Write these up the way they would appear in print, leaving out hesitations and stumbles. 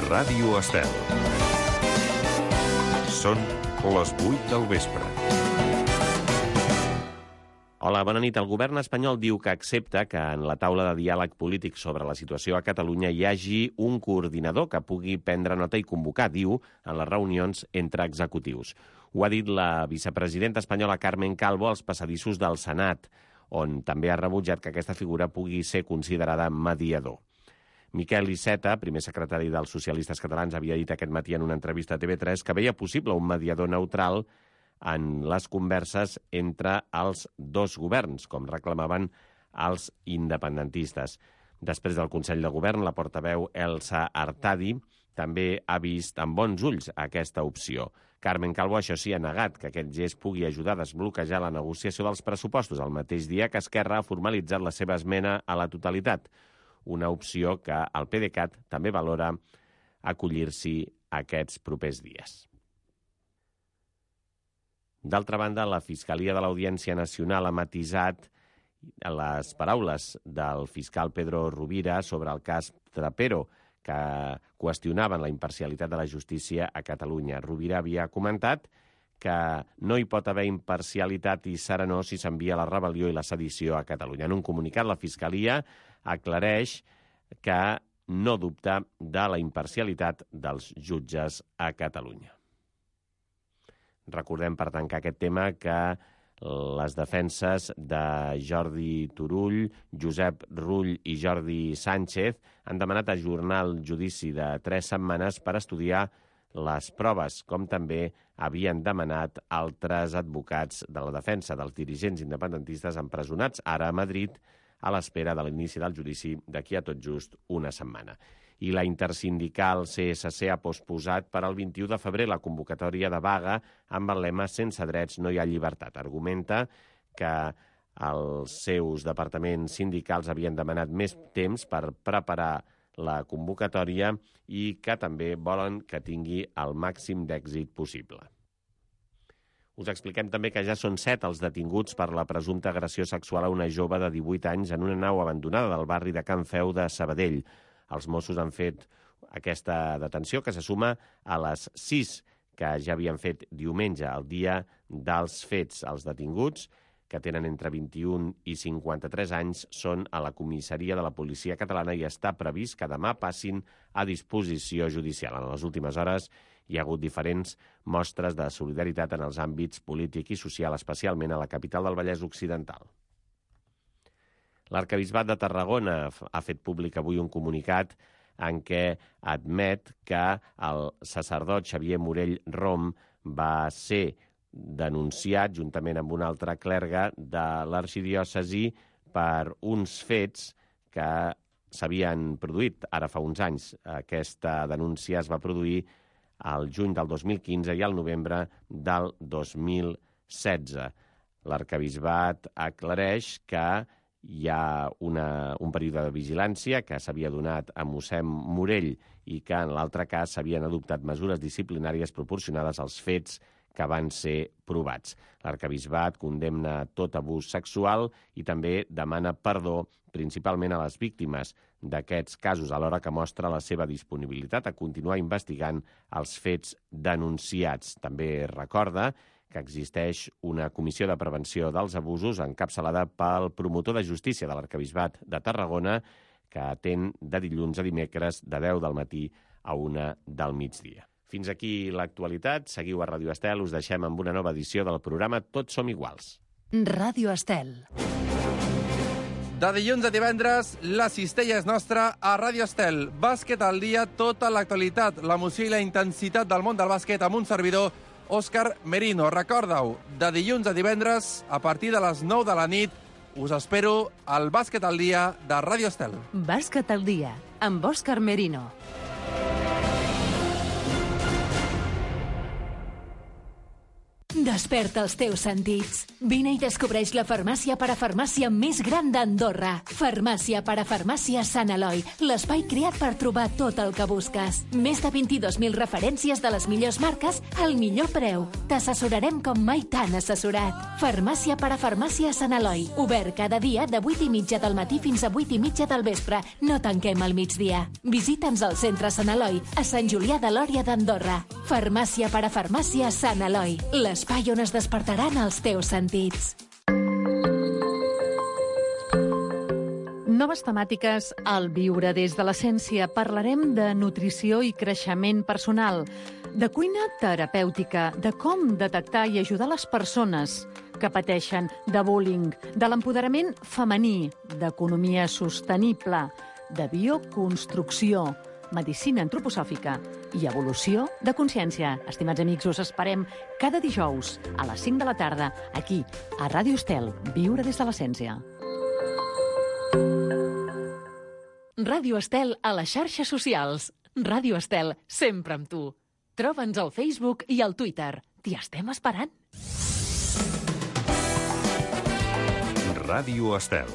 Ràdio Estel. Són les 8 del vespre. Hola, bona nit. El govern espanyol diu que accepta que en la taula de diàleg polític sobre la situació a Catalunya hi hagi un coordinador que pugui prendre nota i convocar, diu, en les reunions entre executius. Ho ha dit la vicepresidenta espanyola Carmen Calvo als passadissos del Senat, on també ha rebutjat que aquesta figura pugui ser considerada mediador. Miquel Iceta, primer secretari dels socialistes catalans, havia dit aquest matí en una entrevista a TV3 que veia possible un mediador neutral en les converses entre els dos governs, com reclamaven els independentistes. Després del Consell de Govern, la portaveu Elsa Artadi també ha vist amb bons ulls aquesta opció. Carmen Calvo, això sí, ha negat que aquest gest pugui ajudar a desbloquejar la negociació dels pressupostos el mateix dia que Esquerra ha formalitzat la seva esmena a la totalitat, una opció que el PDeCAT també valora acollir-s'hi aquests propers dies. D'altra banda, la Fiscalia de l'Audiència Nacional ha matisat les paraules del fiscal Pedro Rovira sobre el cas Trapero, que qüestionaven la imparcialitat de la justícia a Catalunya. Rovira havia comentat que no hi pot haver imparcialitat i serenor si s'envia la rebel·lió i la sedició a Catalunya. En un comunicat, la Fiscalia aclareix que no dubta de la imparcialitat dels jutges a Catalunya. Recordem, per tancar aquest tema, que les defenses de Jordi Turull, Josep Rull i Jordi Sánchez han demanat ajornar el judici de 3 setmanes per estudiar les proves, com també havien demanat altres advocats de la defensa dels dirigents independentistes empresonats ara a Madrid a l'espera de l'inici del judici d'aquí a tot just una setmana. I la intersindical CSC ha posposat per al 21 de febrer la convocatòria de vaga amb el lema «Sense drets no hi ha llibertat». Argumenta que els seus departaments sindicals havien demanat més temps per preparar la convocatòria i que també volen que tingui el màxim d'èxit possible. Us expliquem també que ja són 7 els detinguts per la presumpta agressió sexual a una jove de 18 anys en una nau abandonada del barri de Can Feu de Sabadell. Els Mossos han fet aquesta detenció, que se suma a les 6 que ja havien fet diumenge, el dia dels fets. Els detinguts, que tenen entre 21 i 53 anys, són a la comissaria de la policia catalana i està previst que demà passin a disposició judicial. En les últimes hores hi ha hagut diferents mostres de solidaritat en els àmbits polític i social, especialment a la capital del Vallès Occidental. L'Arquebisbat de Tarragona ha fet públic avui un comunicat en què admet que el sacerdot Xavier Morell Rom va ser denunciat juntament amb un altre clergue de l'arxidiòcesi per uns fets que s'havien produït ara fa uns anys. Aquesta denúncia es va produir al juny del 2015 i al novembre del 2016. L'Arquebisbat aclareix que hi ha un període de vigilància que s'havia donat a mossèn Morell i que en l'altre cas s'havien adoptat mesures disciplinàries proporcionades als fets que van ser provats. L'Arquebisbat condemna tot abús sexual i també demana perdó principalment a les víctimes d'aquests casos, alhora que mostra la seva disponibilitat a continuar investigant els fets denunciats. També recorda que existeix una comissió de prevenció dels abusos encapçalada pel promotor de justícia de l'Arquebisbat de Tarragona, que atén de dilluns a dimecres de 10 del matí a 1 del migdia. Fins aquí l'actualitat. Seguiu a Ràdio Estel. Us deixem amb una nova edició del programa Tots som iguals. Ràdio Estel. De dilluns a divendres, la cistella és nostra a Ràdio Estel. Bàsquet al dia, tota l'actualitat, l'emoció i la intensitat del món del bàsquet amb un servidor, Òscar Merino. Recorda-ho, de dilluns a divendres, a partir de les 9 de la nit, us espero al Bàsquet al dia de Ràdio Estel. Bàsquet al dia, amb Òscar Merino. Desperta els teus sentits. Vine i descobreix la farmàcia parafarmàcia més gran d'Andorra. Farmàcia parafarmàcia Sant Eloi, l'espai creat per trobar tot el que busques. Més de 22.000 referències de les millors marques al millor preu. T'assessorarem com mai t'han assessorat. Farmàcia parafarmàcia Sant Eloi, obert cada dia de 8:30 del matí fins a 8:30 del vespre. No tanquem al migdia. Visita'ns al centre Sant Eloi, a Sant Julià de Lòria d'Andorra. Farmàcia parafarmàcia Sant Eloi, l'espai on es despertaran els teus sentits. Noves temàtiques al Viure des de l'Essència. Parlarem de nutrició i creixement personal, de cuina terapèutica, de com detectar i ajudar les persones que pateixen de bullying, de l'empoderament femení, d'economia sostenible, de bioconstrucció, medicina antroposòfica i evolució de consciència. Estimats amics, us esperem cada dijous a les 5 de la tarda, aquí, a Ràdio Estel, Viure des de l'Essència. Ràdio Estel a les xarxes socials. Ràdio Estel, sempre amb tu. Troba'ns al Facebook i al Twitter. T'hi estem esperant. Ràdio Estel.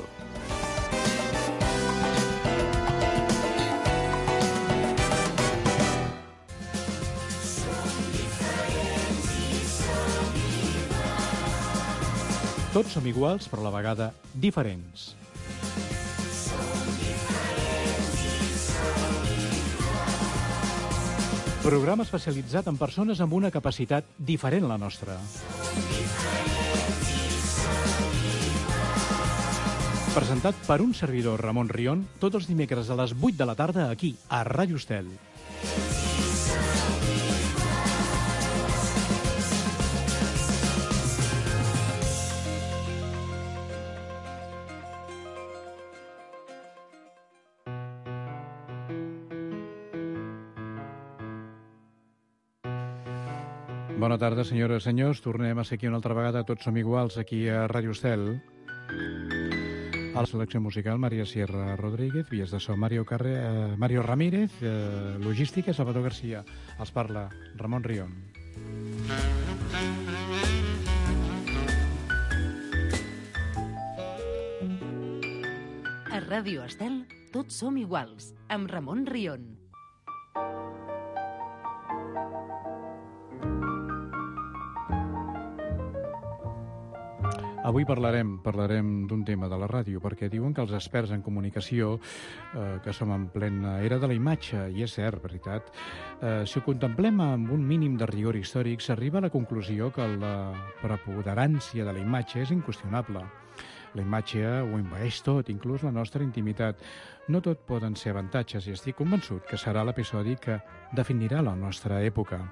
Tots som iguals, però a la vegada diferents. Programa especialitzat en persones amb una capacitat diferent a la nostra. Presentat per un servidor, Ramon Rion, tots els dimecres a les 8 de la tarda aquí, a Ràdio Estel. Bona tarda, senyores i senyors. Tornem a ser aquí una altra vegada. Tots som iguals, aquí a Ràdio Estel. A la selecció musical, Maria Sierra Rodríguez, vies de so, Mario Ramírez, logística, Salvador Garcia. Els parla Ramon Rion. A Ràdio Estel, tots som iguals, amb Ramon Rion. Avui parlarem d'un tema de la ràdio, perquè diuen que els experts en comunicació, que som en plena era de la imatge, i és cert, veritat, si ho contemplem amb un mínim de rigor històric, s'arriba a la conclusió que la preponderància de la imatge és inqüestionable. La imatge ho envaeix tot, inclús la nostra intimitat. No tot poden ser avantatges, i estic convençut que serà l'episodi que definirà la nostra època.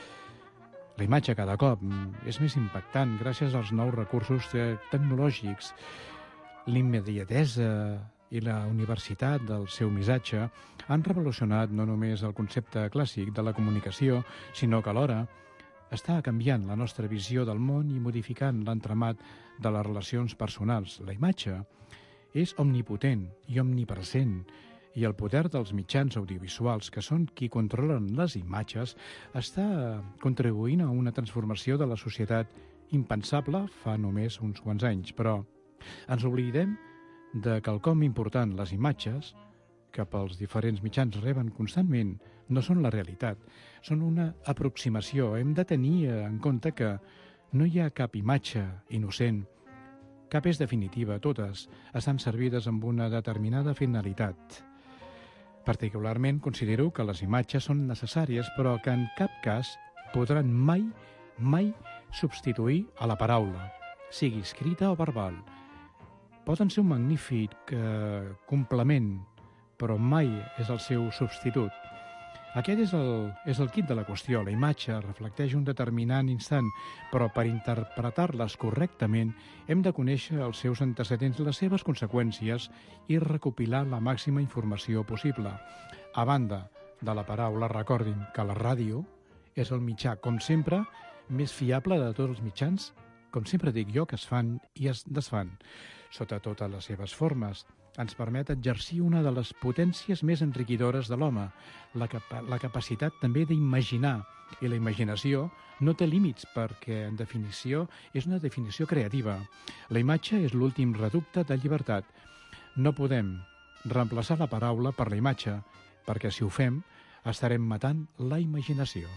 La imatge cada cop és més impactant gràcies als nous recursos tecnològics. L'immediatesa i la universitat del seu missatge han revolucionat no només el concepte clàssic de la comunicació, sinó que alhora està canviant la nostra visió del món i modificant l'entramat de les relacions personals. La imatge és omnipotent i omnipresent, i el poder dels mitjans audiovisuals, que són qui controlen les imatges, està contribuint a una transformació de la societat impensable fa només uns quants anys. Però ens oblidem de quelcom important. Les imatges que pels diferents mitjans reben constantment no són la realitat, són una aproximació. Hem de tenir en compte que no hi ha cap imatge innocent, cap és definitiva, totes estan servides amb una determinada finalitat. Particularment considero que les imatges són necessàries, però que en cap cas podran mai substituir a la paraula, sigui escrita o verbal. Poden ser un magnífic complement, però mai és el seu substitut. Aquest és el quid de la qüestió. La imatge reflecteix un determinant instant, però per interpretar-les correctament hem de conèixer els seus antecedents, les seves conseqüències i recopilar la màxima informació possible. A banda de la paraula, recordin que la ràdio és el mitjà, com sempre, més fiable de tots els mitjans, com sempre dic jo, que es fan i es desfan, sota totes les seves formes. ens permet exercir una de les potències més enriquidores de l'home, la capacitat també d'imaginar. I la imaginació no té límits perquè, en definició, és una definició creativa. La imatge és l'últim reducte de llibertat. No podem reemplaçar la paraula per la imatge, perquè si ho fem, estarem matant la imaginació.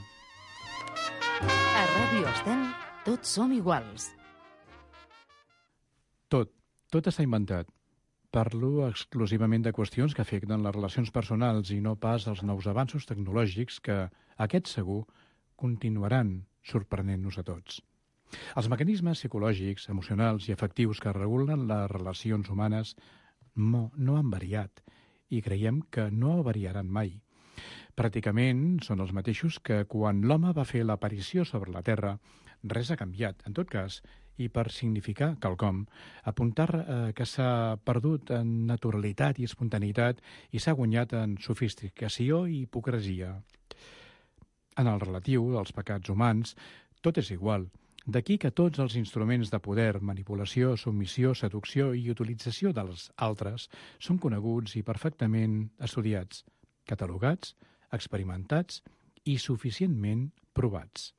A Ràdio Estel, tots som iguals. Tot està inventat. Parlo exclusivament de qüestions que afecten les relacions personals i no pas els nous avanços tecnològics que, aquests segur, continuaran sorprenent-nos a tots. Els mecanismes psicològics, emocionals i afectius que regulen les relacions humanes no han variat i creiem que no variaran mai. Pràcticament són els mateixos que quan l'home va fer l'aparició sobre la Terra. Res ha canviat, en tot cas, i per significar quelcom, apuntar que s'ha perdut en naturalitat i espontaneïtat i s'ha guanyat en sofisticació i hipocresia. En el relatiu dels pecats humans, tot és igual. D'aquí que tots els instruments de poder, manipulació, submissió, seducció i utilització dels altres són coneguts i perfectament estudiats, catalogats, experimentats i suficientment provats.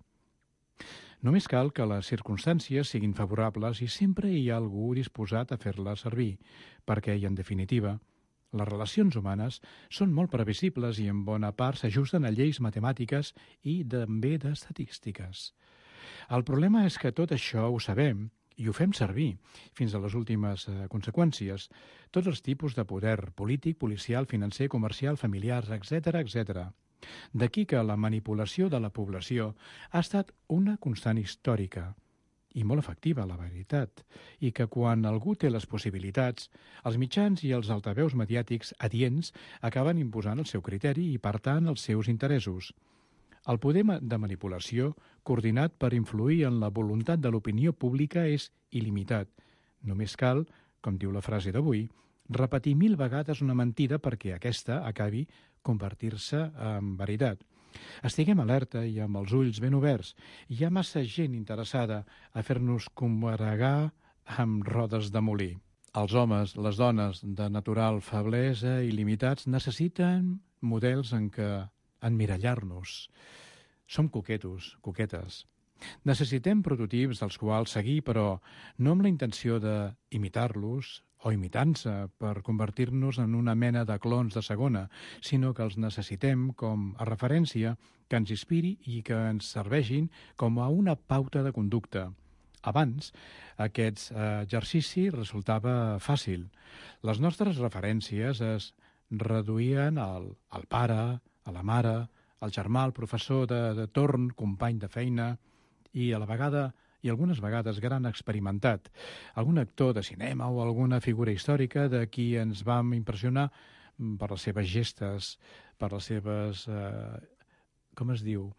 Només cal que les circumstàncies siguin favorables i sempre hi ha algú disposat a fer-les servir, perquè, en definitiva, les relacions humanes són molt previsibles i en bona part s'ajusten a lleis matemàtiques i també d'estadístiques. El problema és que tot això ho sabem i ho fem servir fins a les últimes conseqüències. Tots els tipus de poder polític, policial, financer, comercial, familiar, etc. D'aquí que la manipulació de la població ha estat una constant històrica i molt efectiva, la veritat, i que quan algú té les possibilitats, els mitjans i els altaveus mediàtics adients acaben imposant el seu criteri i, per tant, els seus interessos. El poder de manipulació, coordinat per influir en la voluntat de l'opinió pública, és il·limitat. Només cal, com diu la frase d'avui, repetir 1000 vegades una mentida perquè aquesta acabi convertir-se en veritat. Estiguem alerta i amb els ulls ben oberts. Hi ha massa gent interessada a fer-nos combregar amb rodes de molí. Els homes, les dones de natural feblesa i limitats necessiten models en què emmirallar-nos. Som coquetos, coquetes. Necessitem prototips dels quals seguir, però no amb la intenció d'imitar-los o imitant-se per convertir-nos en una mena de clons de segona, sinó que els necessitem com a referència que ens inspiri i que ens serveixin com a una pauta de conducta. Abans, aquest exercici resultava fàcil. Les nostres referències es reduïen al pare, a la mare, al germà, al professor de torn, company de feina i a la vegada i algunes vegades gran experimentat, algun actor de cinema o alguna figura històrica de qui ens vam impressionar per les seves gestes, per les seves, com es diu,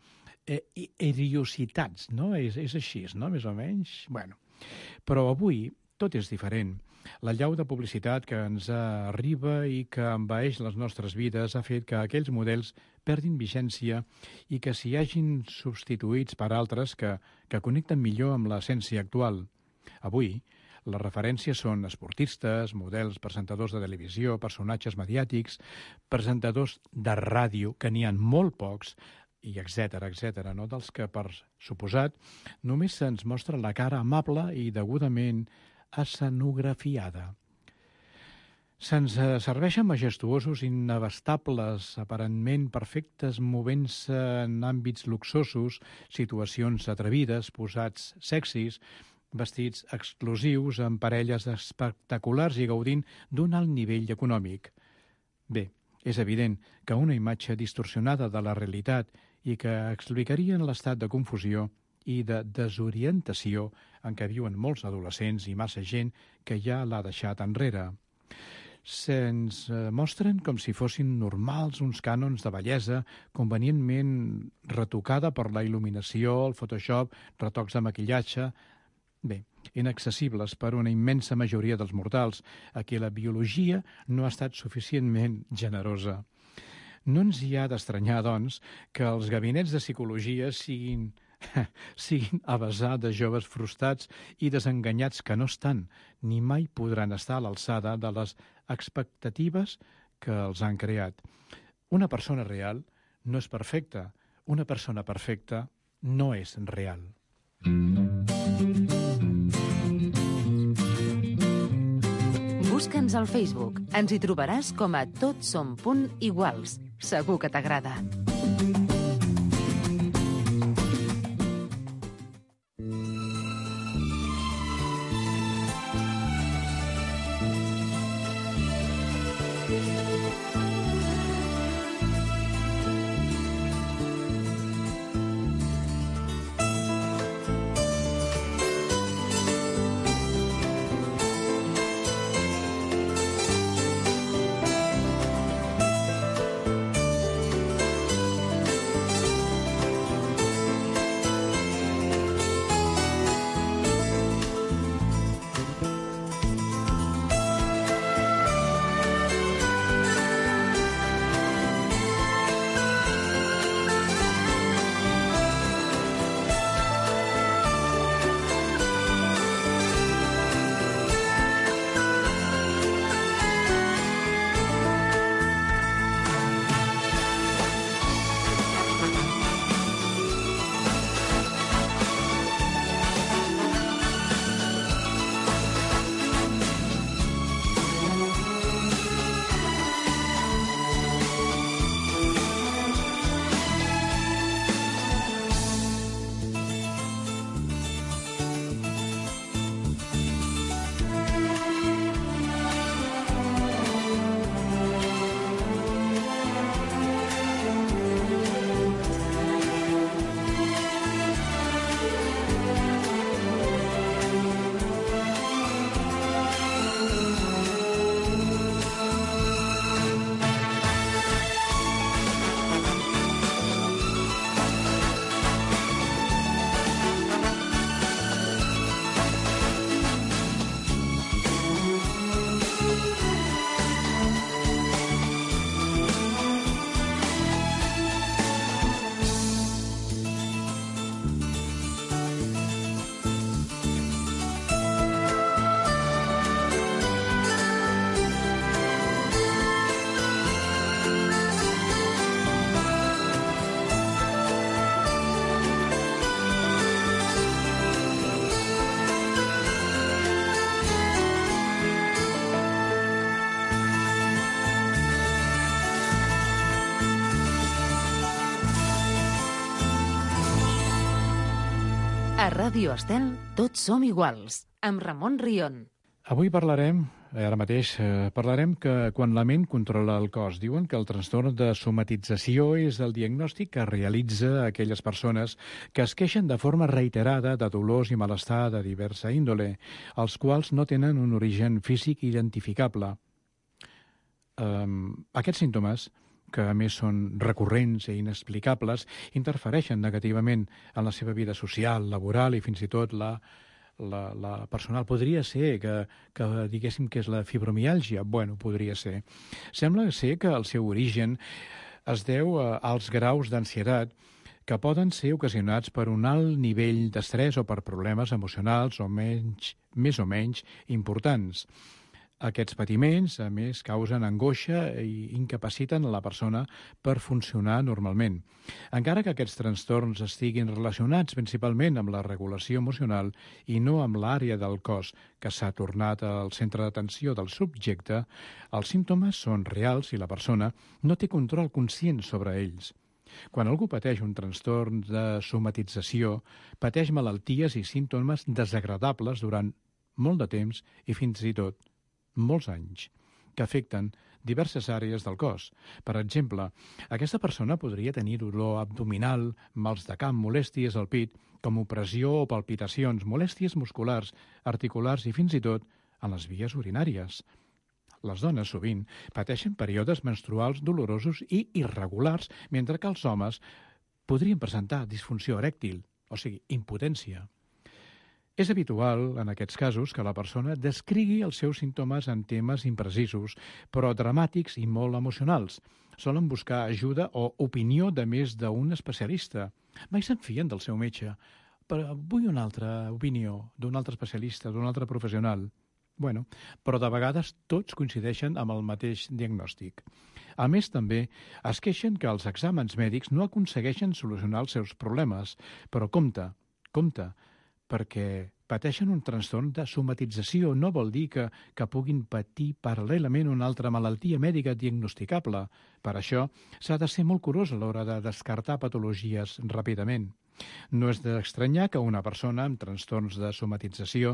idiositats, no? És així, no?, més o menys. Bueno, però avui tot és diferent. La llau de publicitat que ens arriba i que envaeix les nostres vides ha fet que aquells models perdin vigència i que s'hi hagin substituïts per altres que connecten millor amb l'essència actual. Avui, les referències són esportistes, models, presentadors de televisió, personatges mediàtics, presentadors de ràdio, que n'hi ha molt pocs, i etc., no? Dels que, per suposat, només se'ns mostra la cara amable i degudament escenografiada. Se'ns serveixen majestuosos, inabastables, aparentment perfectes, movent-se en àmbits luxosos, situacions atrevides, posats sexis, vestits exclusius, amb parelles espectaculars i gaudint d'un alt nivell econòmic. Bé, és evident que una imatge distorsionada de la realitat i que explicarien l'estat de confusió i de desorientació en què viuen molts adolescents i massa gent que ja l'ha deixat enrere. Se'ns mostren com si fossin normals uns cànons de bellesa convenientment retocada per la il·luminació, el Photoshop, retocs de maquillatge, bé, inaccessibles per una immensa majoria dels mortals, a qui la biologia no ha estat suficientment generosa. No ens hi ha d'estranyar, doncs, que els gabinets de psicologia siguin a vessar de joves frustrats i desenganyats que no estan ni mai podran estar a l'alçada de les expectatives que els han creat. Una persona real no és perfecta. Una persona perfecta no és real. Busca'ns al Facebook. Ens hi trobaràs com a totsom.iguals. Segur que t'agrada. A Ràdio Estel, tots som iguals, amb Ramon Rion. Avui parlarem, ara mateix, parlarem que quan la ment controla el cos. Diuen que el trastorn de somatització és el diagnòstic que realitza aquelles persones que es queixen de forma reiterada de dolors i malestar de diversa índole, els quals no tenen un origen físic identificable. Aquests símptomes, que a més són recurrents i inexplicables, interfereixen negativament en la seva vida social, laboral i fins i tot la personal. Podria ser que diguéssim que és la fibromiàlgia. Bueno, podria ser. Sembla ser que el seu origen es deu als graus d'ansietat que poden ser ocasionats per un alt nivell d'estrès o per problemes emocionals o més o menys importants. Aquests patiments, a més, causen angoixa i incapaciten a la persona per funcionar normalment. Encara que aquests trastorns estiguin relacionats principalment amb la regulació emocional i no amb l'àrea del cos que s'ha tornat al centre d'atenció del subjecte, els símptomes són reals i la persona no té control conscient sobre ells. Quan algú pateix un trastorn de somatització, pateix malalties i símptomes desagradables durant molt de temps i fins i tot molts anys, que afecten diverses àrees del cos. Per exemple, aquesta persona podria tenir dolor abdominal, mals de cap, molèsties al pit, com opressió o palpitacions, molèsties musculars, articulars i fins i tot en les vies urinàries. Les dones sovint pateixen períodes menstruals dolorosos i irregulars, mentre que els homes podrien presentar disfunció erèctil, o sigui, impotència. És habitual, en aquests casos, que la persona descrigui els seus símptomes en temes imprecisos, però dramàtics i molt emocionals. Solen buscar ajuda o opinió de més d'un especialista. Mai se'n fien del seu metge, però vull una altra opinió d'un altre especialista, d'un altre professional. Bueno, però de vegades tots coincideixen amb el mateix diagnòstic. A més, també es queixen que els exàmens mèdics no aconsegueixen solucionar els seus problemes, però compte, perquè pateixen un trastorn de somatització. No vol dir que puguin patir paral·lelament una altra malaltia mèdica diagnosticable. Per això s'ha de ser molt curós a l'hora de descartar patologies ràpidament. No és d'estranyar que una persona amb trastorns de somatització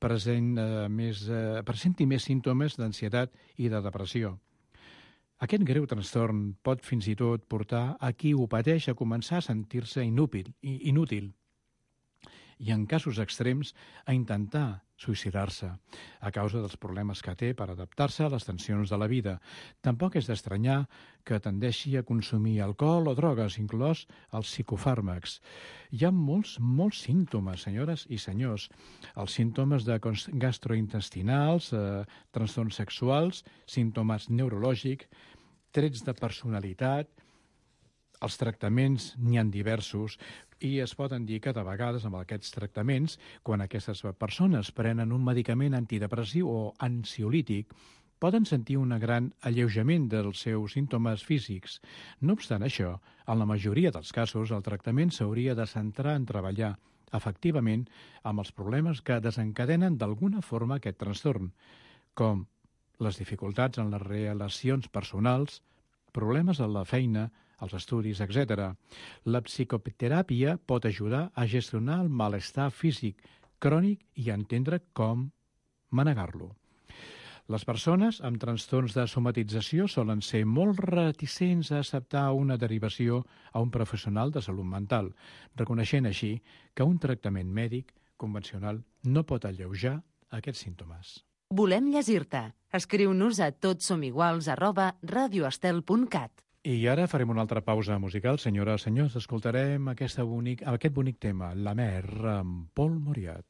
presenti més símptomes d'ansietat i de depressió. Aquest greu trastorn pot fins i tot portar a qui ho pateix a començar a sentir-se inútil i, en casos extrems, a intentar suïcidar-se a causa dels problemes que té per adaptar-se a les tensions de la vida. Tampoc és d'estranyar que tendeixi a consumir alcohol o drogues, inclòs els psicofàrmacs. Hi ha molts símptomes, senyores i senyors. Els símptomes gastrointestinals, trastorns sexuals, símptomes neurològics, trets de personalitat. Els tractaments n'hi ha diversos i es poden dir que de vegades amb aquests tractaments, quan aquestes persones prenen un medicament antidepressiu o ansiolític, poden sentir un gran alleujament dels seus símptomes físics. No obstant això, en la majoria dels casos, el tractament s'hauria de centrar en treballar efectivament amb els problemes que desencadenen d'alguna forma aquest trastorn, com les dificultats en les relacions personals, problemes a la feina, als estudis, etc. La psicoteràpia pot ajudar a gestionar el malestar físic crònic i a entendre com manegar-lo. Les persones amb trastorns de somatització solen ser molt reticents a acceptar una derivació a un professional de salut mental, reconeixent així que un tractament mèdic convencional no pot alleujar aquests símptomes. Volem llegir-te. Escriu-nos a totsomiguals@radioestel.cat. I ara farem una altra pausa musical. Senyores, senyors, escoltarem aquest bonic tema, La mer, amb Paul Moriat.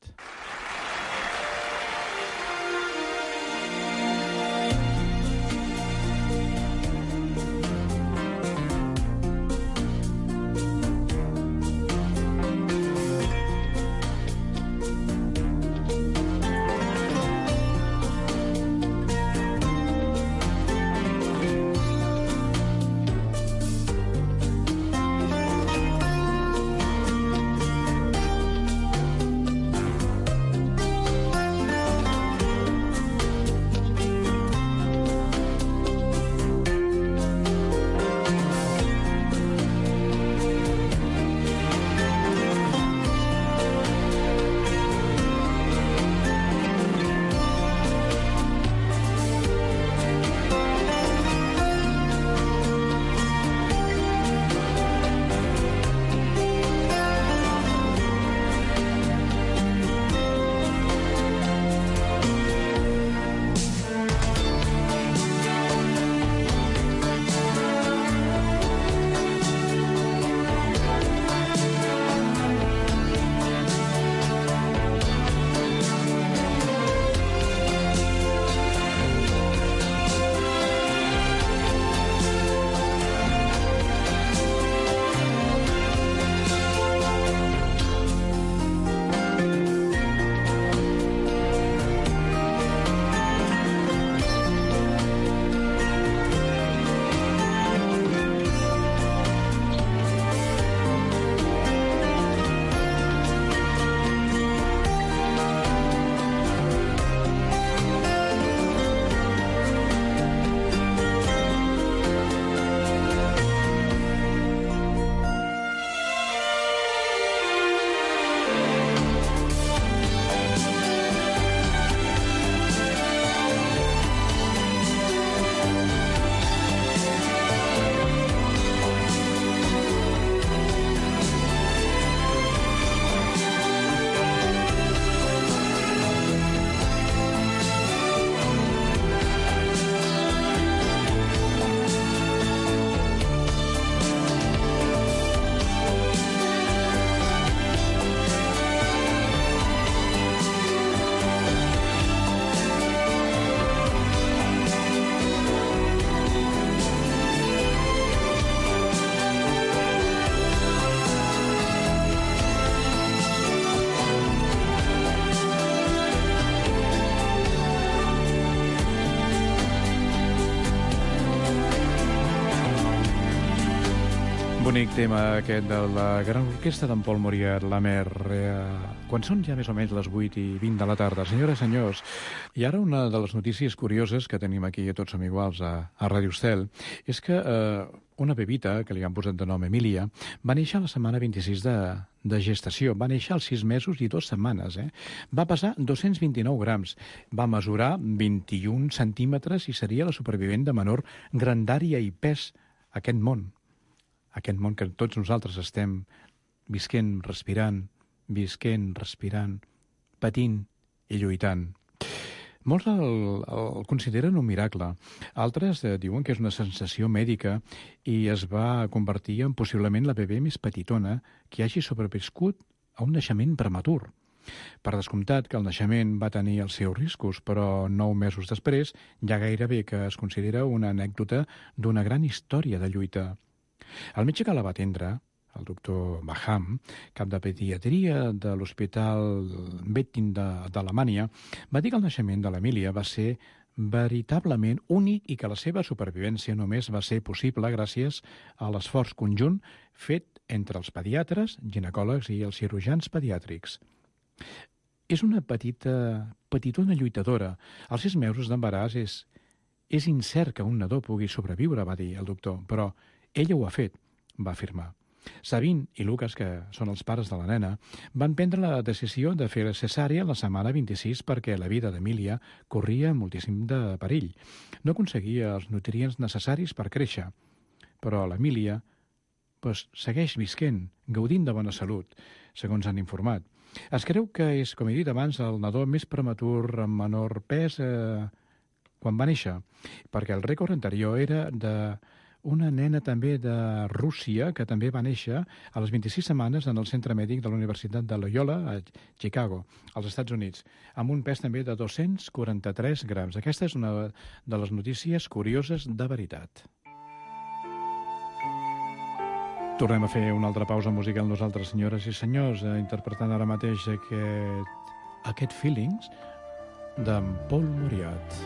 Bonic tema aquest de la gran orquestra d'en Paul Moriarty, La Mer. Quan són ja més o menys les 8:20 de la tarda. Senyores i senyors, i ara una de les notícies curioses que tenim aquí a Tots som iguals a Ràdio Estel és que una bebita, que li han posat de nom Emília, va néixer a la setmana 26 de gestació. Va néixer als 6 mesos i 2 setmanes. Va pesar 229 grams. Va mesurar 21 centímetres i seria la supervivent de menor grandària i pes a aquest món. Aquest món que tots nosaltres estem visquent, respirant, patint i lluitant. Molts el consideren un miracle. Altres diuen que és una sensació mèdica i es va convertir en possiblement la bebè més petitona que hagi sobreviscut a un naixement prematur. Per descomptat que el naixement va tenir els seus riscos, però 9 mesos després ja gairebé que es considera una anècdota d'una gran història de lluita. El metge que la va atendre, el doctor Baham, cap de pediatria de l'Hospital Bettin d'Alemanya, va dir que el naixement de l'Emília va ser veritablement únic i que la seva supervivència només va ser possible gràcies a l'esforç conjunt fet entre els pediatres, ginecòlegs i els cirurgians pediàtrics. És una petitona lluitadora. Als 6 mesos d'embaràs és incert que un nadó pugui sobreviure, va dir el doctor, però ella ho ha fet, va afirmar. Sabine i Lucas, que són els pares de la nena, van prendre la decisió de fer cesària la setmana 26 perquè la vida d'Emília corria moltíssim de perill. No aconseguia els nutrients necessaris per créixer, però l'Emília segueix visquent, gaudint de bona salut, segons han informat. Es creu que és, com he dit abans, el nadó més prematur amb menor pes quan va néixer, perquè el rècord anterior era d'una nena també de Rússia que també va néixer a les 26 setmanes en el centre mèdic de la Universitat de Loyola a Chicago, als Estats Units, amb un pes també de 243 grams. Aquesta és una de les notícies curioses de veritat. Tornem a fer una altra pausa musical nosaltres, senyores i senyors, interpretant ara mateix aquest Feelings d'en Paul Moriarty.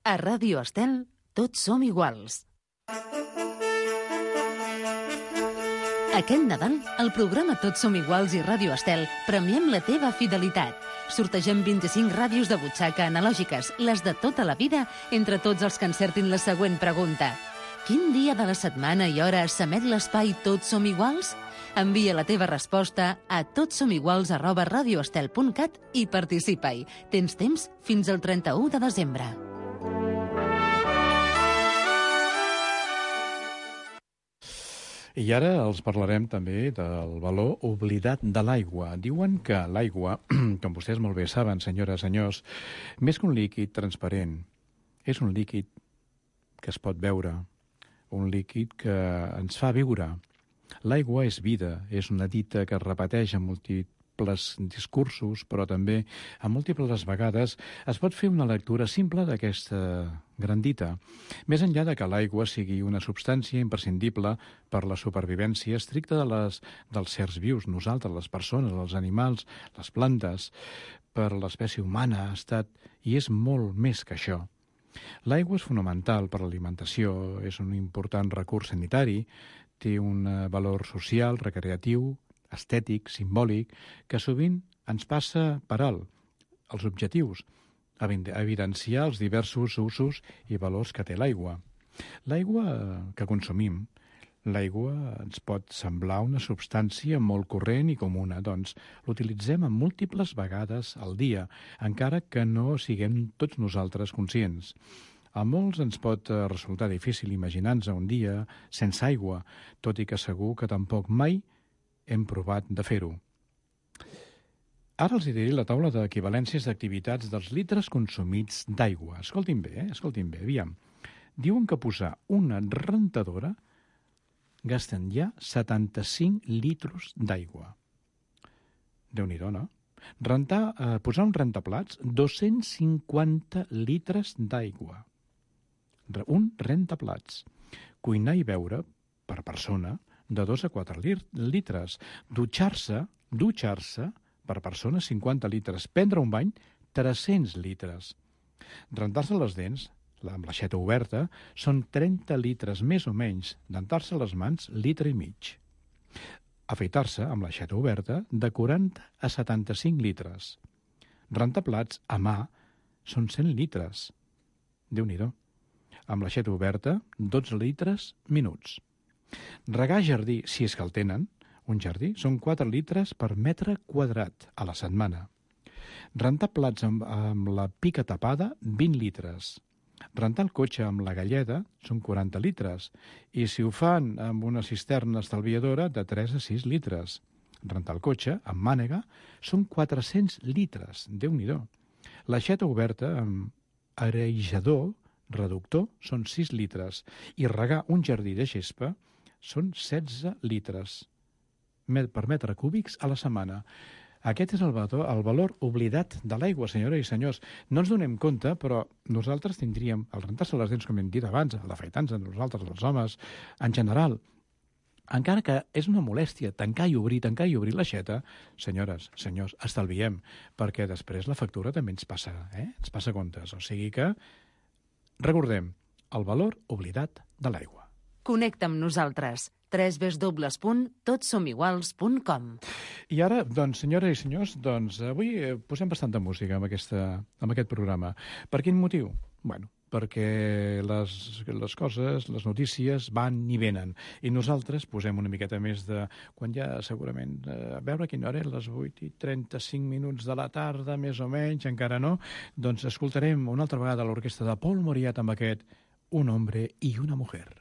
A Ràdio Estel, tots som iguals. Aquest Nadal, al programa Tots som iguals i Ràdio Estel, premiem la teva fidelitat. Sortegem 25 ràdios de butxaca analògiques, les de tota la vida, entre tots els que encertin la següent pregunta. Quin dia de la setmana i hora s'emet l'espai Tots som iguals? Envia la teva resposta a totsomiguals@radioestel.cat i participa-hi. Tens temps fins al 31 de desembre. I ara els parlarem també del valor oblidat de l'aigua. Diuen que l'aigua, com vostès molt bé saben, senyores i senyors, més que un líquid transparent, és un líquid que es pot veure, un líquid que ens fa viure. L'aigua és vida, és una dita que es repeteix en múltiples discursos, però també a múltiples vegades es pot fer una lectura simple d'aquesta gran dita. Més enllà de que l'aigua sigui una substància imprescindible per la supervivència estricta dels sers vius, nosaltres, les persones, els animals, les plantes, per l'espècie humana ha estat i és molt més que això. L'aigua és fonamental per l'alimentació, és un important recurs sanitari, té un valor social, recreatiu, estètic, simbòlic, que sovint ens passa per alt. Els objectius, evidenciar els diversos usos i valors que té l'aigua. L'aigua que consumim, l'aigua ens pot semblar una substància molt corrent i comuna, doncs l'utilitzem en múltiples vegades al dia, encara que no siguem tots nosaltres conscients. A molts ens pot resultar difícil imaginar-nos un dia sense aigua, tot i que segur que tampoc mai hem provat de fer-ho. Ara els diré la taula d'equivalències d'activitats dels litres consumits d'aigua. Escoltin bé, aviam. Diuen que posar una rentadora gasten ja 75 litres d'aigua. Déu-n'hi-do, no? Posar un rentaplats, 250 litres d'aigua. Un rentaplats. Cuinar i beure, per persona, de 2 a 4 litres. Dutxar-se, per persona, 50 litres. Prendre un bany, 300 litres. Rentar-se les dents, amb l'aixeta oberta, són 30 litres més o menys. Dentar-se les mans, litre i mig. Afeitar-se, amb l'aixeta oberta, de 40 a 75 litres. Rentar plats, a mà, són 100 litres. Déu-n'hi-do. Amb l'aixeta oberta, 12 litres minuts. Regar jardí, si és que el tenen, un jardí, són 4 litres per metre quadrat a la setmana. Rentar plats amb la pica tapada, 20 litres. Rentar el cotxe amb la galleda són 40 litres. I si ho fan amb una cisterna estalviadora, de 3 a 6 litres. Rentar el cotxe amb mànega són 400 litres. Déu-n'hi-do. L'aixeta oberta amb arejador reductor són 6 litres. I regar un jardí de gespa són 16 litres per metre cúbics a la setmana. Aquest és el valor oblidat de l'aigua, senyores i senyors. No ens donem compte, però nosaltres tindríem, al rentar-se les dents, com hem dit abans, l'afaitar-nos nosaltres, els homes, en general, encara que és una molèstia tancar i obrir l'aixeta, senyores, senyors, estalviem, perquè després la factura també ens passa comptes. O sigui que recordem el valor oblidat de l'aigua. Connecta amb nosaltres. www.totsomiguals.com. I ara, doncs, senyores i senyors, avui posem bastanta música amb aquest programa. Per quin motiu? Bueno, perquè les coses, les notícies van i venen. I nosaltres posem una miqueta més de... Quan ja segurament... A veure quina hora és, les 8:35 de la tarda, més o menys, encara no. Doncs escoltarem una altra vegada l'orquestra de Paul Moriat amb aquest Un hombre y una mujer.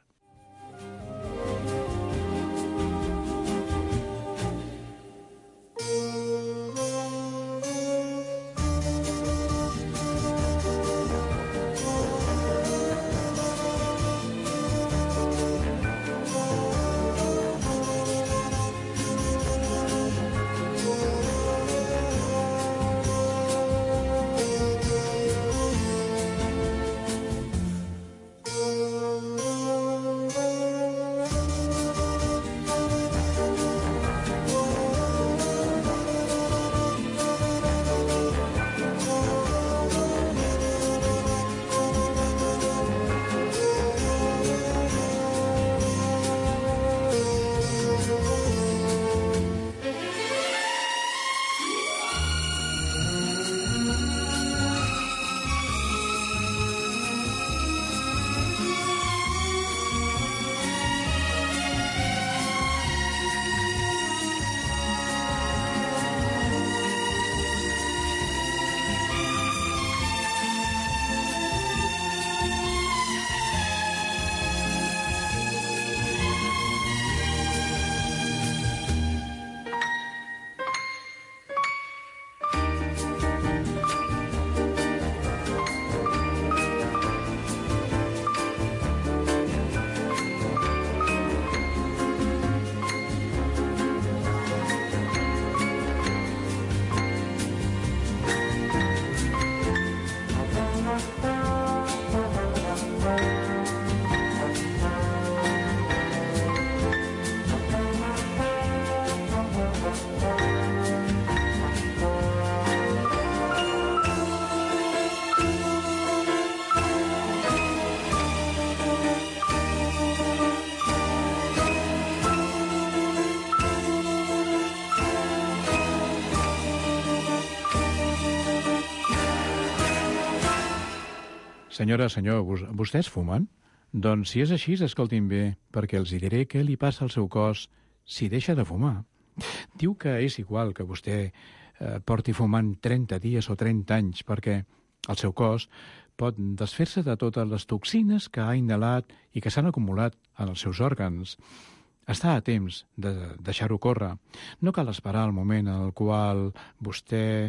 Senyora, senyor, vostès fumen? Doncs si és així, escoltin bé, perquè els hi diré què li passa al seu cos si deixa de fumar. Diu que és igual que vostè porti fumant 30 dies o 30 anys, perquè el seu cos pot desfer-se de totes les toxines que ha inhalat i que s'han acumulat en els seus òrgans. Està a temps de deixar-ho córrer. No cal esperar el moment en el qual vostè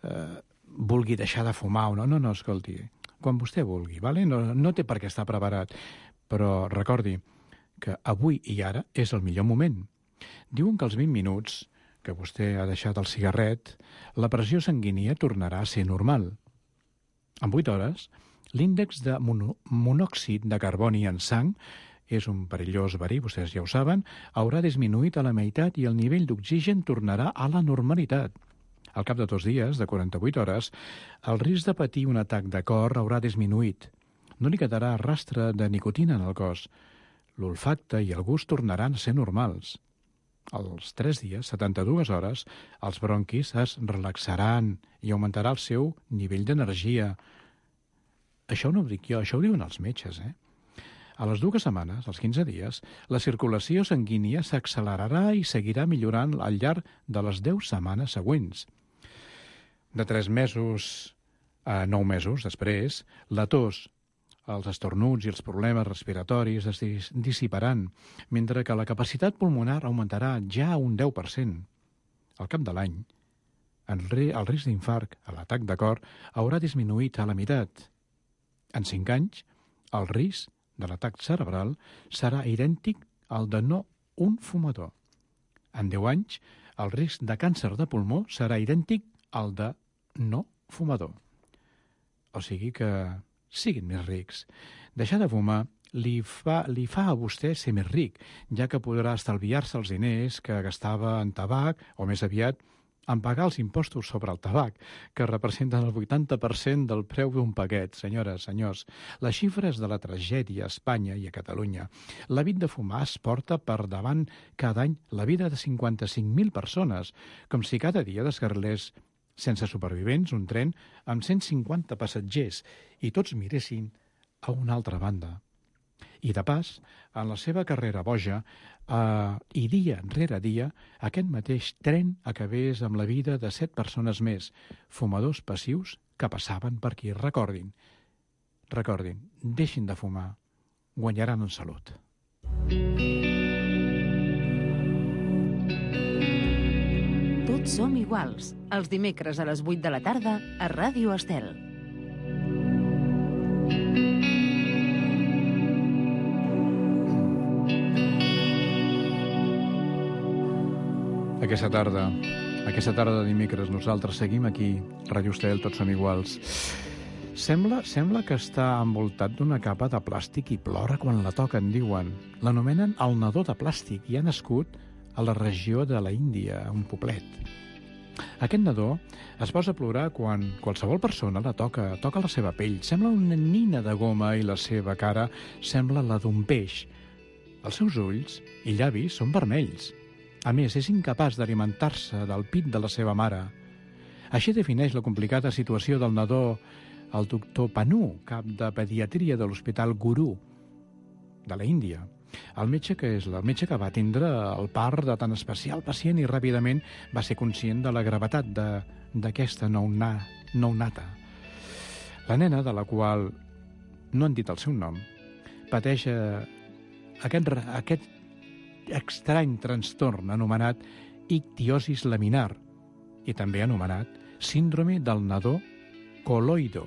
vulgui deixar de fumar o no. No, escolti, quan vostè vulgui, ¿vale? No té per què estar preparat, però recordi que avui i ara és el millor moment. Diuen que als 20 minuts que vostè ha deixat el cigarret, la pressió sanguínia tornarà a ser normal. En 8 hores, l'índex de monòxid de carboni en sang, és un perillós verí, vostès ja ho saben, haurà disminuït a la meitat i el nivell d'oxigen tornarà a la normalitat. Al cap de 2 dies, de 48 hores, el risc de patir un atac de cor haurà disminuït. No li quedarà rastre de nicotina en el cos. L'olfacte i el gust tornaran a ser normals. Als 3 dies, 72 hores, els bronquis es relaxaran i augmentarà el seu nivell d'energia. Això no ho dic jo, això ho diuen els metges, A les 2 setmanes, als 15 dies, la circulació sanguínia s'accelerarà i seguirà millorant al llarg de les 10 setmanes següents. De 3 mesos a 9 mesos després, la tos, els estornuts i els problemes respiratoris es dissiparan, mentre que la capacitat pulmonar augmentarà ja un 10%. Al cap de l'any, el risc d'infart a l'atac de cor haurà disminuït a la meitat. En 5 anys, el risc de l'atac cerebral serà idèntic al de no un fumador. En 10 anys, el risc de càncer de pulmó serà idèntic al de no fumador. O sigui que siguin més rics. Deixar de fumar li fa a vostè ser més ric, ja que podrà estalviar-se els diners que gastava en tabac, o més aviat, en pagar els impostos sobre el tabac, que representen el 80% del preu d'un paquet. Senyores, senyors, les xifres de la tragèdia a Espanya i a Catalunya. L'hàbit de fumar es porta per davant cada any la vida de 55.000 persones, com si cada dia descarrilés sense supervivents un tren amb 150 passatgers i tots miressin a una altra banda. I de pas, en la seva carrera boja, i dia rere dia, aquest mateix tren acabés amb la vida de 7 persones més, fumadors passius que passaven per aquí. Recordin, deixin de fumar, guanyaran en salut. Tots som iguals, els dimecres a les 8 de la tarda a Ràdio Estel. Aquesta tarda de dimecres nosaltres seguim aquí, Ràdio Estel, tots som iguals. Sembla que està envoltat d'una capa de plàstic i plora quan la toquen, diuen. L'anomenen el nadó de plàstic i ha nascut a la regió de la Índia, un poblet. Aquest nadó es posa a plorar quan qualsevol persona la toca la seva pell. Sembla una nina de goma i la seva cara sembla la d'un peix. Els seus ulls i llavis són vermells. A més, és incapaç d'alimentar-se del pit de la seva mare. Així defineix la complicada situació del nadó el doctor Panu, cap de pediatria de l'Hospital Guru de la Índia. El metge que va atendre el part de tan especial pacient i ràpidament va ser conscient de la gravetat d'aquesta nounata. La nena, de la qual no han dit el seu nom, pateix aquest estrany trastorn anomenat ictiosis laminar i també anomenat síndrome del nadó colodio.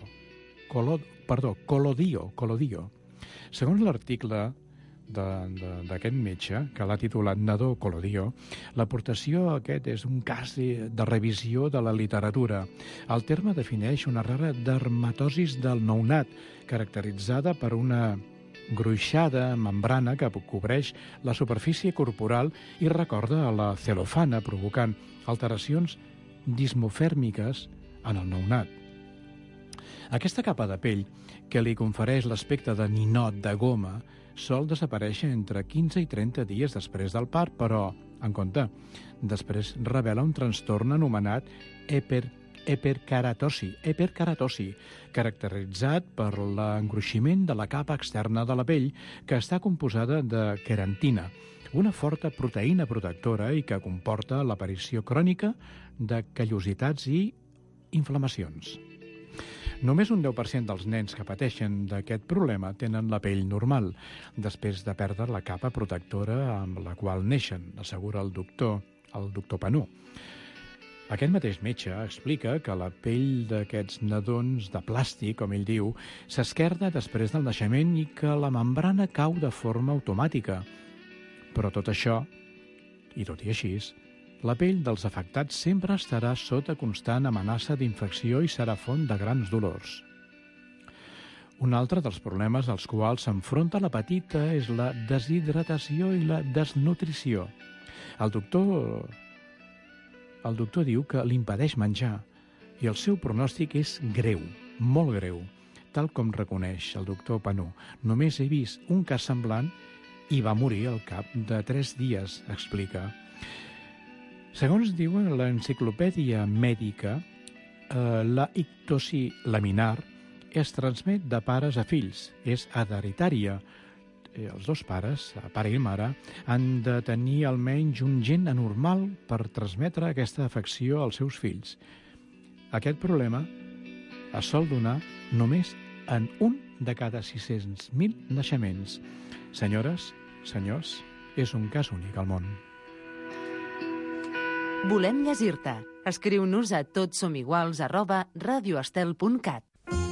Segons l'article d'aquest metge, que l'ha titulat Nadó Colodio, l'aportació aquest és un cas de revisió de la literatura. El terme defineix una rara dermatosis del nounat, caracteritzada per una gruixada membrana que cobreix la superfície corporal i recorda a la celofana, provocant alteracions dismofèrmiques en el nounat. Aquesta capa de pell, que li confereix l'aspecte de ninot de goma, sol desaparèixer entre 15 i 30 dies després del part, però, en compte, després revela un trastorn anomenat hiperkeratosi, caracteritzat per l'engruiximent de la capa externa de la pell que està composada de queratina, una forta proteïna protectora i que comporta l'aparició crònica de callositats i inflamacions. Només un 10% dels nens que pateixen d'aquest problema tenen la pell normal, després de perdre la capa protectora amb la qual neixen, assegura el doctor Panú. Aquest mateix metge explica que la pell d'aquests nadons de plàstic, com ell diu, s'esquerda després del naixement i que la membrana cau de forma automàtica. Però tot això, i tot i així, la pell dels afectats sempre estarà sota constant amenaça d'infecció i serà font de grans dolors. Un altre dels problemes als quals s'enfronta la petita és la deshidratació i la desnutrició. El doctor diu que l'impedeix menjar i el seu pronòstic és greu, molt greu, tal com reconeix el doctor Panú. Només he vist un cas semblant i va morir al cap de 3 dies, explica. Segons diuen l'enciclopèdia mèdica, la ictosi laminar es transmet de pares a fills, és hereditària. Els dos pares, pare i mare, han de tenir almenys un gen anormal per transmetre aquesta afecció als seus fills. Aquest problema es sol donar només en un de cada 600.000 naixements. Senyores, senyors, és un cas únic al món. Volem llegir-te. Escriu-nos a totsomiguals@radioestel.cat.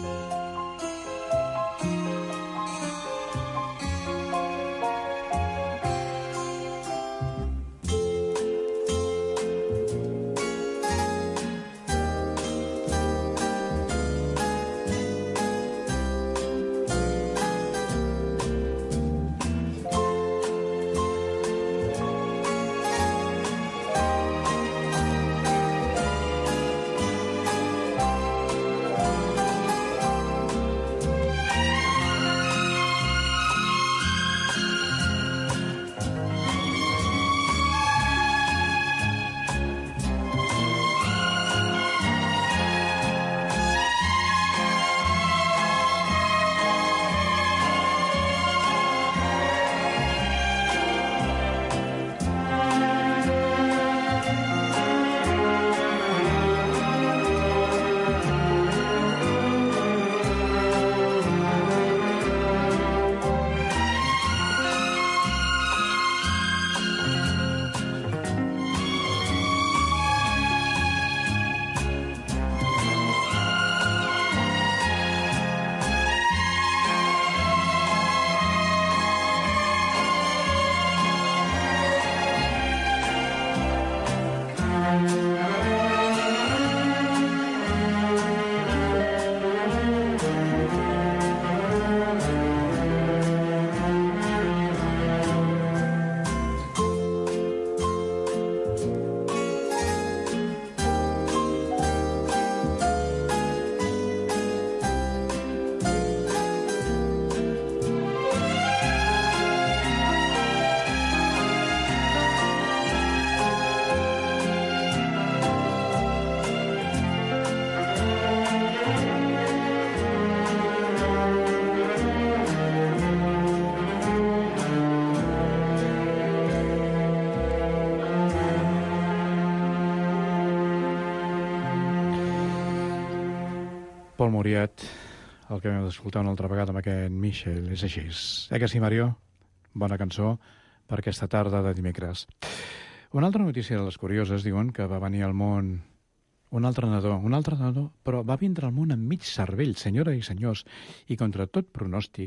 Pol Muriat, el que hem d'escoltar una altra vegada amb aquest Michel, és així. Que sí, Mario? Bona cançó per aquesta tarda de dimecres. Una altra notícia de les curioses diuen que va venir al món un altre nadó, però va vindre al món amb mig cervell, senyores i senyors, i contra tot pronòstic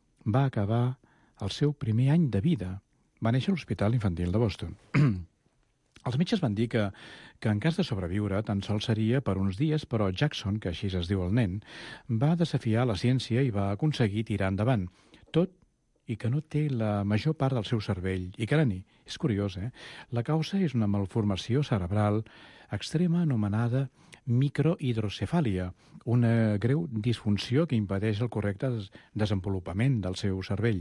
va acabar el seu primer any de vida. Va néixer a l'Hospital Infantil de Boston. Els metges van dir que en cas de sobreviure tan sols seria per uns dies, però Jackson, que així es diu el nen, va desafiar la ciència i va aconseguir tirar endavant. Tot i que no té la major part del seu cervell i crani. És curiós, eh? La causa és una malformació cerebral extrema anomenada microhidrocefàlia, una greu disfunció que impedeix el correcte desenvolupament del seu cervell.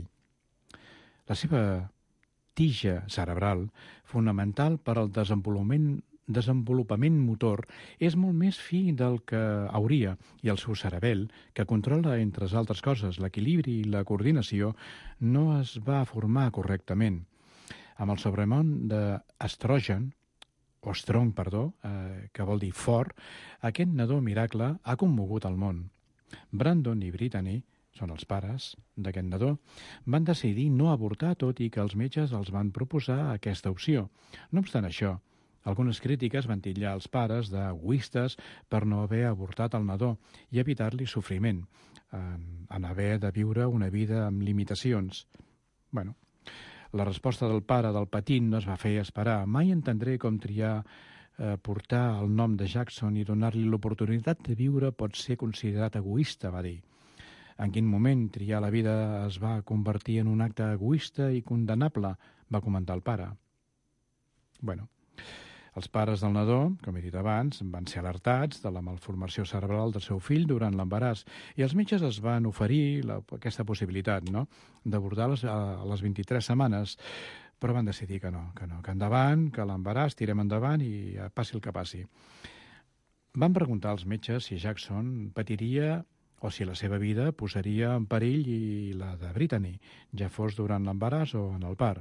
La seva tija cerebral, fonamental per al desenvolupament desenvolupament motor és molt més fi del que hauria i el seu cerebel, que controla, entre altres coses, l'equilibri i la coordinació, no es va formar correctament. Amb el sobrenom d'estrogen, o strong, que vol dir fort, aquest nadó miracle ha commogut el món. Brandon i Brittany, són els pares d'aquest nadó, van decidir no avortar, tot i que els metges els van proposar aquesta opció. No obstant això, algunes crítiques van titllar els pares d'egoistes per no haver avortat el nadó i evitar-li sofriment, en haver de viure una vida amb limitacions. Bueno, la resposta del pare del petit no es va fer esperar. Mai entendré com triar portar el nom de Jackson i donar-li l'oportunitat de viure pot ser considerat egoista, va dir. En quin moment triar la vida es va convertir en un acte egoista i condemnable, va comentar el pare. Bueno, els pares del nadó, com he dit abans, van ser alertats de la malformació cerebral del seu fill durant l'embaràs i els metges es van oferir aquesta possibilitat, no?, d'abordar a les 23 setmanes, però van decidir que no, que endavant, que l'embaràs tirem endavant i passi el que passi. Van preguntar als metges si Jackson patiria o si la seva vida posaria en perill i la de Brittany, ja fos durant l'embaràs o en el part.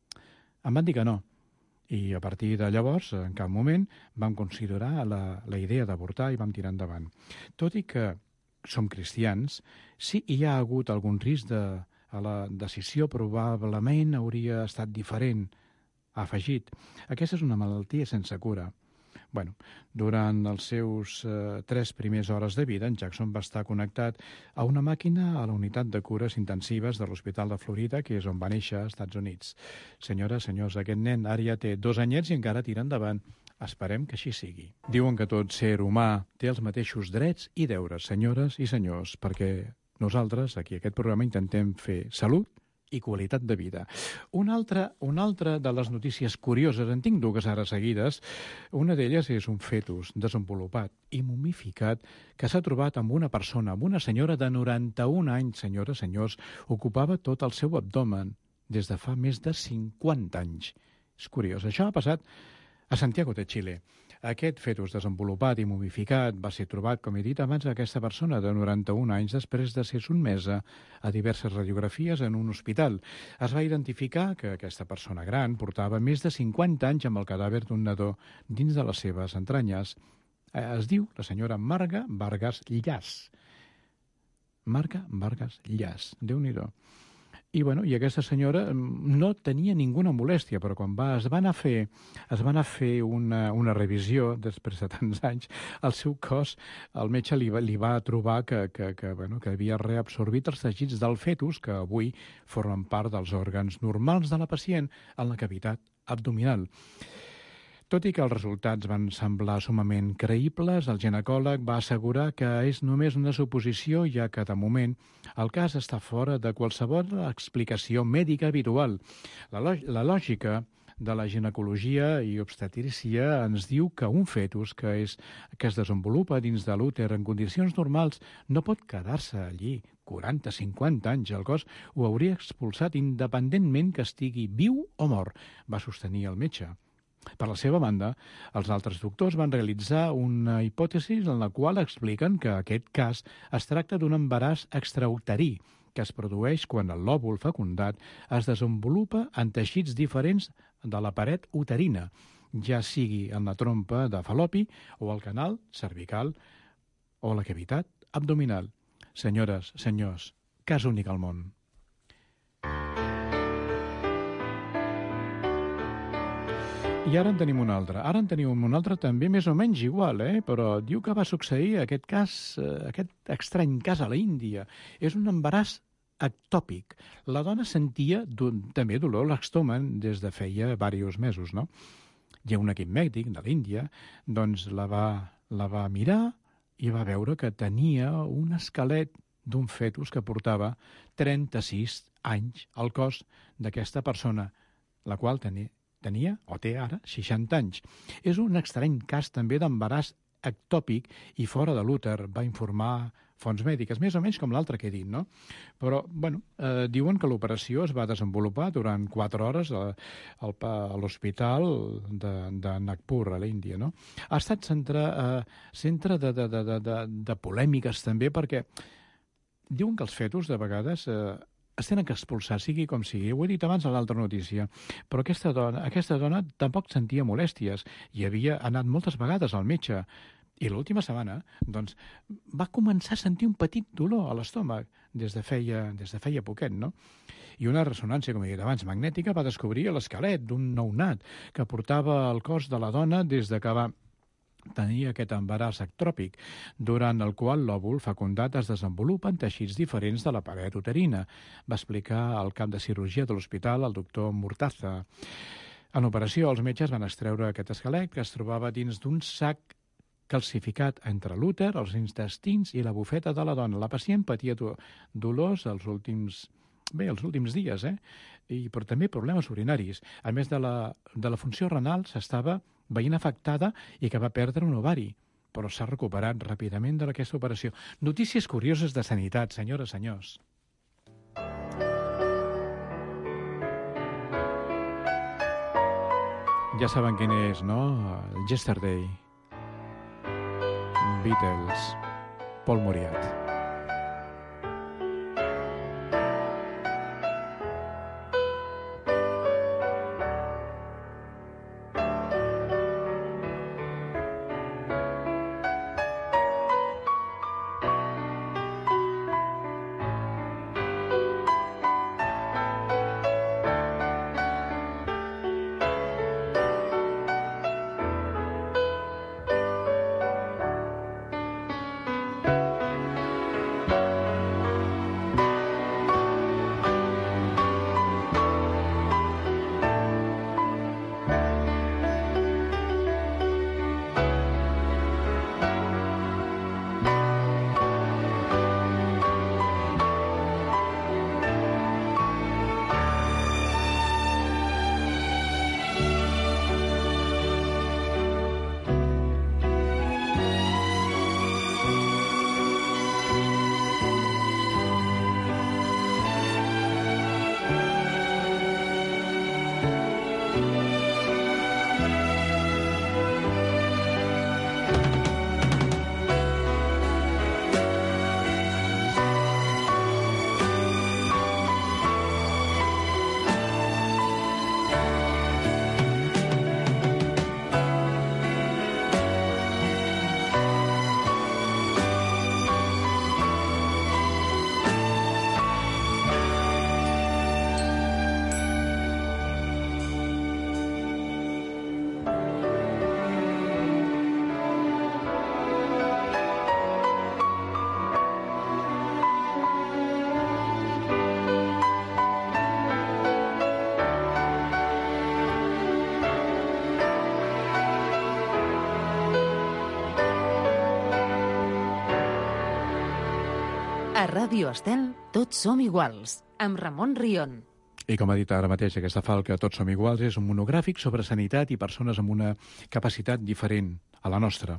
Em van dir que no, i a partir de llavors, en cap moment, vam considerar la idea d'avortar i vam tirar endavant. Tot i que som cristians, si hi ha hagut algun risc a la decisió, probablement hauria estat diferent, ha afegit. Aquesta és una malaltia sense cura. Bueno, durant els seus 3 primers hores de vida, en Jackson va estar connectat a una màquina a la unitat de cures intensives de l'Hospital de Florida, que és on va néixer, als Estats Units. Senyores, senyors, aquest nen ara ja té 2 anyets i encara tira endavant. Esperem que així sigui. Diuen que tot ser humà té els mateixos drets i deures, senyores i senyors, perquè nosaltres, aquí a aquest programa, intentem fer salut i qualitat de vida. Una altra de les notícies curioses, en tinc 2 ara seguides, una d'elles és un fetus desenvolupat i momificat que s'ha trobat amb una persona, amb una senyora de 91 anys, senyores, senyors, ocupava tot el seu abdomen des de fa més de 50 anys. És curiós, això ha passat a Santiago de Chile. Aquest fetus desenvolupat i momificat va ser trobat, com he dit abans, aquesta persona de 91 anys després de ser sotmesa a diverses radiografies en un hospital. Es va identificar que aquesta persona gran portava més de 50 anys amb el cadàver d'un nadó dins de les seves entranyes. Es diu la senyora Marga Vargas Llàs. Marga Vargas Llàs, Déu-n'hi-do. I aquesta senyora no tenia ninguna molèstia, però quan es van a fer una revisió després de tants anys, el seu cos, el metge li va trobar que havia reabsorbit els teixits del fetus, que avui formen part dels òrgans normals de la pacient en la cavitat abdominal. Tot i que els resultats van semblar sumament creïbles, el ginecòleg va assegurar que és només una suposició, ja que, de moment, el cas està fora de qualsevol explicació mèdica habitual. La lògica de la ginecologia i obstetrícia ens diu que un fetus que es desenvolupa dins de l'úter en condicions normals no pot quedar-se allí 40-50 anys. El cos ho hauria expulsat independentment que estigui viu o mort, va sostenir el metge. Per la seva banda, els altres doctors van realitzar una hipòtesi en la qual expliquen que aquest cas es tracta d'un embaràs extrauterí que es produeix quan el lòbul fecundat es desenvolupa en teixits diferents de la paret uterina, ja sigui en la trompa de Fallopi o el canal cervical o la cavitat abdominal. Senyores, senyors, cas únic al món. I ara en tenim un altre. Ara en tenim un altre també més o menys igual, però diu que va succeir aquest estrany cas a la Índia. És un embaràs ectòpic. La dona sentia també dolor a l'estómac des de feia diversos mesos, no? Hi ha un equip mèdic de l'Índia, doncs la va mirar i va veure que tenia un esquelet d'un fetus que portava 36 anys al cos d'aquesta persona, la qual tenia o té ara 60 anys. És un estrany cas també d'embaràs ectòpic i fora de l'úter, va informar fonts mèdiques, més o menys com l'altre que he dit, no? Però, bueno, diuen que l'operació es va desenvolupar durant 4 hores a l'hospital de Nagpur, a l'Índia, no? Ha estat centre de polèmiques també, perquè diuen que els fetus, de vegades, es tenen que expulsar, sigui com sigui. Ho he dit abans a l'altra notícia, però aquesta dona tampoc sentia molèsties i havia anat moltes vegades al metge. I l'última setmana, doncs, va començar a sentir un petit dolor a l'estómac des de feia poquet, no? I una ressonància, com he dit abans, magnètica, va descobrir l'esquelet d'un nounat que portava el cos de la dona des de que va tenir aquest embaràs ectròpic, durant el qual l'òvul fecundat es desenvolupa en teixits diferents de la paret uterina, va explicar al cap de cirurgia de l'hospital el doctor Murtaza. En l'operació, els metges van extreure aquest esquelet que es trobava dins d'un sac calcificat entre l'úter, els intestins i la bufeta de la dona. La pacient patia dolors els últims dies, però també problemes urinaris. A més de la funció renal, s'estava veient afectada i que va perdre un ovari, però s'ha recuperat ràpidament d'aquesta operació. Notícies curioses de sanitat, senyores, senyors. Ja saben quin és, no? Yesterday. Beatles, Paul Moriat. A Ràdio Estel, tots som iguals, amb Ramon Rion. I com ha dit ara mateix aquesta falca, Tots som iguals, és un monogràfic sobre sanitat i persones amb una capacitat diferent a la nostra.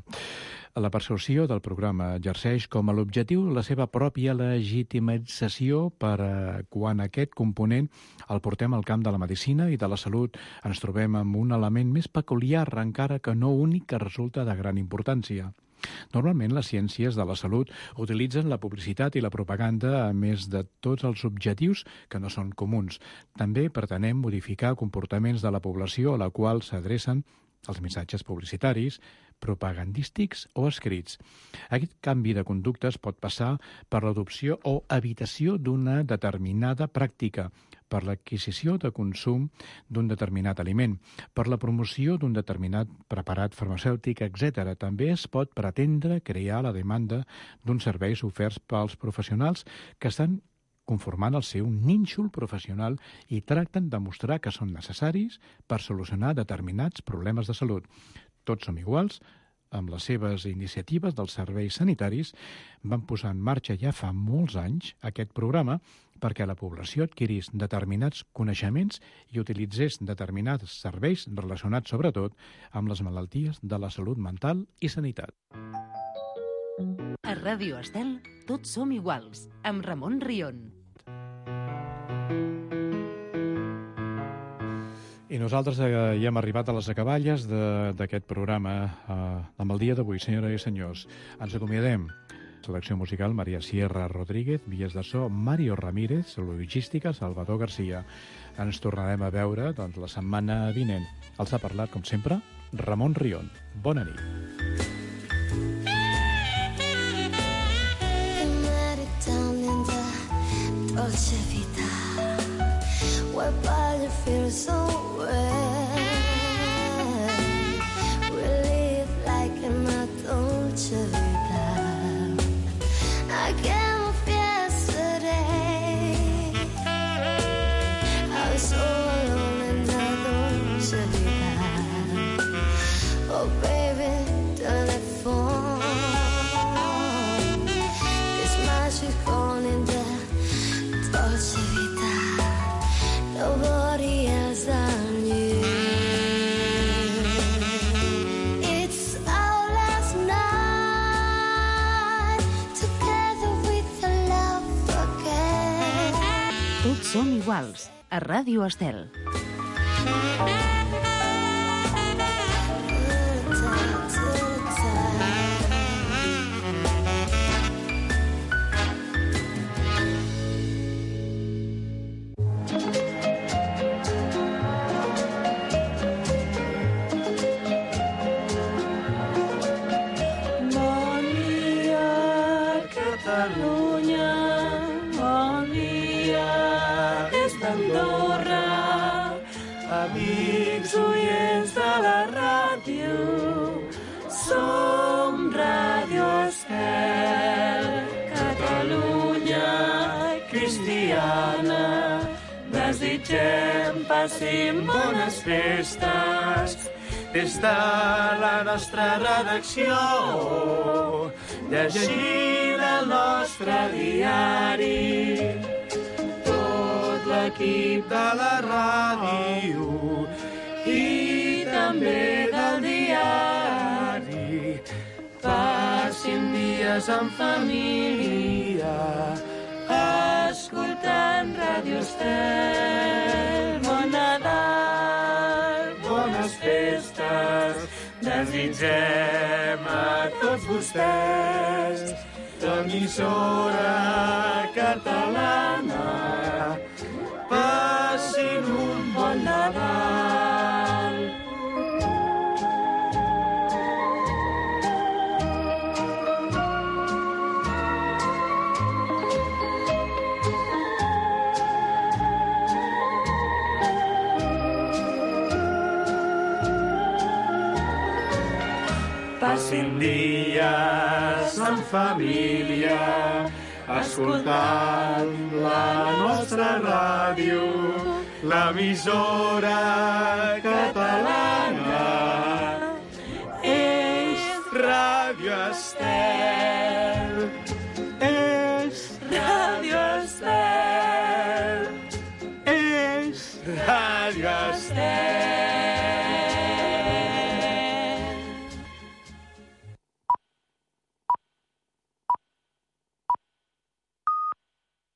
La percepció del programa exerceix com a l'objectiu la seva pròpia legitimització per quan aquest component el portem al camp de la medicina i de la salut ens trobem amb un element més peculiar, encara que no únic, que resulta de gran importància. Normalment, les ciències de la salut utilitzen la publicitat i la propaganda a més de tots els objectius que no són comuns. També pretenem modificar comportaments de la població a la qual s'adrecen els missatges publicitaris, propagandístics o escrits. Aquest canvi de conductes pot passar per l'adopció o evitació d'una determinada pràctica, per l'adquisició de consum d'un determinat aliment, per la promoció d'un determinat preparat farmacèutic, etc. També es pot pretendre crear la demanda d'uns serveis oferts pels professionals que estan conformant el seu nínxol professional i tracten de mostrar que són necessaris per solucionar determinats problemes de salut. Tots som iguals, amb les seves iniciatives dels serveis sanitaris, van posar en marxa ja fa molts anys aquest programa perquè la població adquirís determinats coneixements i utilitzés determinats serveis relacionats sobretot amb les malalties de la salut mental i sanitat. A Ràdio Estel, tots som iguals, amb Ramon Rion. I nosaltres ja hem arribat a les acaballes d'aquest programa amb el dia d'avui, senyores i senyors. Ens acomiadem. Selecció musical, Maria Sierra Rodríguez, vies de so, Mario Ramírez, logística, Salvador Garcia. Ens tornarem a veure la setmana vinent. Els ha parlat, com sempre, Ramon Rion. Bona nit. Dolce vita, whereby you feel so well. We live like in a dolce vita. I came up yesterday. I was so alone in the dolce vita. Oh baby, telephone. This magic gone in the dolce vita, nobody else than you. It's our last night, together with the love again. Tots som iguals, a Ràdio Estel. Amics oients de la ràdio, som Ràdio Estel, Catalunya cristiana. Desitgem passin bones festes des de la nostra redacció, llegint el nostre diari. L'equip de la ràdio i també del diari. Passin dies en família escoltant Ràdio Estel. Bon Nadal, bones festes, desitgem a tots vostès. L'emissora catalana, passin un bon Nadal. Passin dies en família escoltant la nostra ràdio, l'emissora catalana és Ràdio Estel.